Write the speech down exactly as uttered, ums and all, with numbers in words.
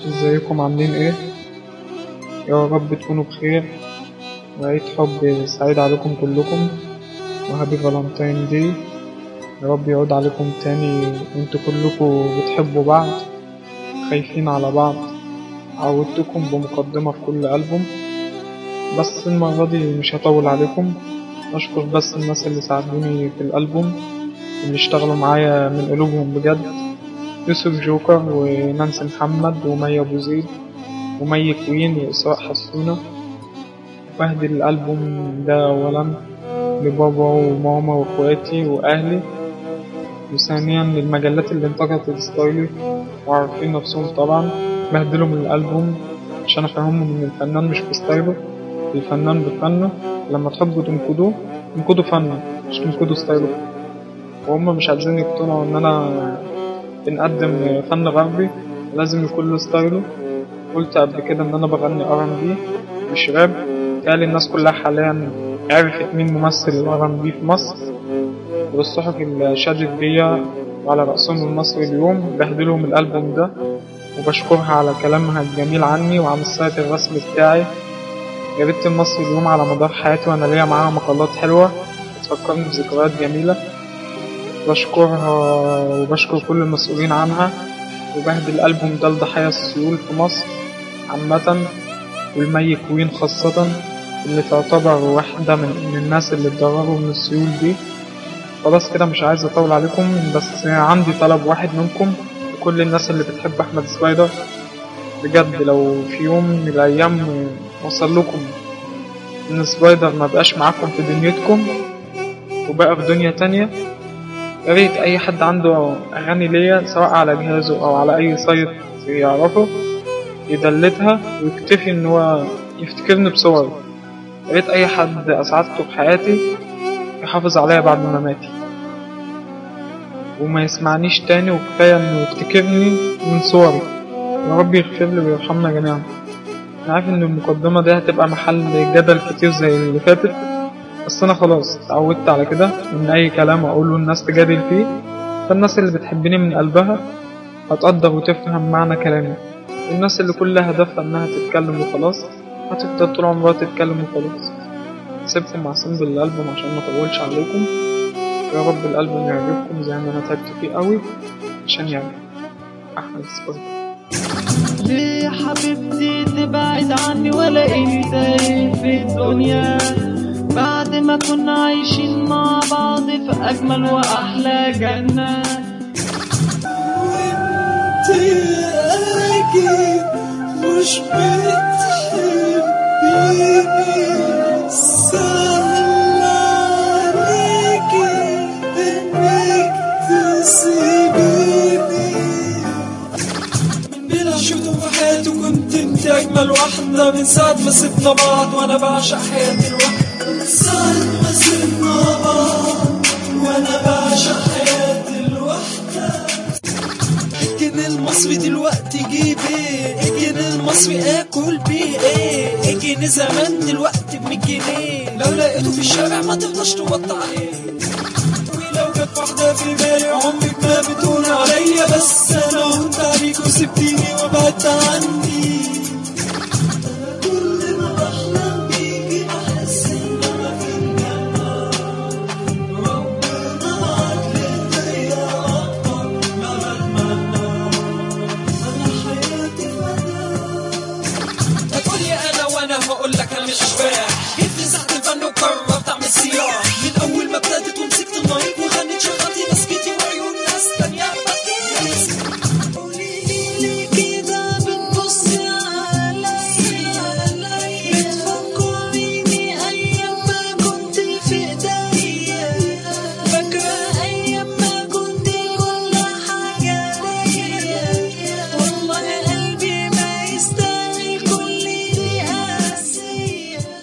ازيكم عاملين ايه؟ يا رب تكونوا بخير وعيد حب سعيد عليكم كلكم وهابي فالنتين دي. يا رب يعود عليكم تاني وانتوا كلكم بتحبوا بعض خايفين على بعض. عودتكم بمقدمة في كل ألبوم، بس المرة دي مش هطول عليكم. أشكر بس الناس اللي ساعدوني في الألبوم اللي اشتغلوا معايا من قلوبهم بجد: يوسف جوكر ونانسي محمد ومي أبو زيد ومي كوين وإسراء حسونة. بهدي الألبوم ده أولا لبابا وماما وإخواتي وأهلي، وثانيا للمجلات اللي انتقدت ستايلي وعارفين نفسهم طبعا. بهدلهم الألبوم عشان أفهمهم إن الفنان مش بستايله، الفنان بفنه. لما تحبوا تنقدوه انقدوا فنه مش تنقدوا ستايله، وهم مش عايزين يقتنعوا إن أنا بنقدم فن غربي لازم يكون له ستايله. قلت قبل كده إن أنا بغني ار ان بي مش راب. قال الناس كلها حاليا عرفت مين ممثل الار ان بي في مصر، والصحف اللي شادت بيا وعلى رأسهم المصري اليوم بهدلهم الألبوم ده، وبشكرها على كلامها الجميل عني وعن السايت الرسمي بتاعي. جريدة المصري اليوم على مدار حياتي وأنا ليا معاها مقالات حلوة بتفكرني بذكريات جميلة. بشكرها وبشكر كل المسؤولين عنها، وبهدي الألبوم ده لضحايا السيول في مصر عامة والمي كوين خاصة اللي تعتبر واحدة من الناس اللي اتضرروا من السيول دي. خلاص كده مش عايز اطول عليكم، بس عندي طلب واحد منكم لكل الناس اللي بتحب احمد سبايدر بجد: لو في يوم من الايام وصل لكم ان سبايدر ما بقاش معاكم في دنيتكم وبقى في دنيا تانية، يا ريت اي حد عنده اغاني ليا سواء على جهازه او على اي سايت يعرفه يدلتها ويكتفي ان هو يفتكرني بصوري. يا ريت اي حد اسعدته بحياتي يحافظ عليا بعد ما ماتي وما يسمعنيش تاني، وكفاية انه يفتكرني من صوري. يا رب يغفر لي ويرحمنا جميعا. انا عارف ان المقدمة دي هتبقى محل جدل كتير زي اللي فاتت، بس انا خلاص اتعودت على كده، ان اي كلام اقوله الناس تجادل فيه. فالناس اللي بتحبني من قلبها هتقدر وتفهم معنى كلامي، والناس اللي كل هدفها انها تتكلم وخلاص هتفضل طول عمرها تتكلم وخلاص. سيبكم مع سنجل الالبوم عشان ما اطولش عليكم. يا رب الالبوم يعجبكم زي ما انا تعبت فيه قوي عشان يعجب. احمد سبايدر. ليه حبيبتي تبعد عني ولاقيني تايه في الدنيا بعد ما كنا عايشين مع بعض في اجمل واحلى جنة؟ وانتي اكيد مش بتحبيني، سهل عليكي انك تسيبيني. من بلا شفته في حياتي كنت انت اجمل واحدة، من ساعة ما سيبنا بعض وانا بعشق حياتي لوحدي، من ساعة ما سيبنا بعض وانا بعشق حياتي لوحدي. الجنيه المصري دلوقتي جيب ايه؟ الجنيه المصري اكل بيه ايه؟ الجنيه زمان دلوقتي بمية جنيه، لو لقيته في الشارع ما تفضلش توطي عليه. ولو جت واحدة في بالي عمرك ما بتقول عليا، بس انا هنت عليك وسبتيني وبعدت عني.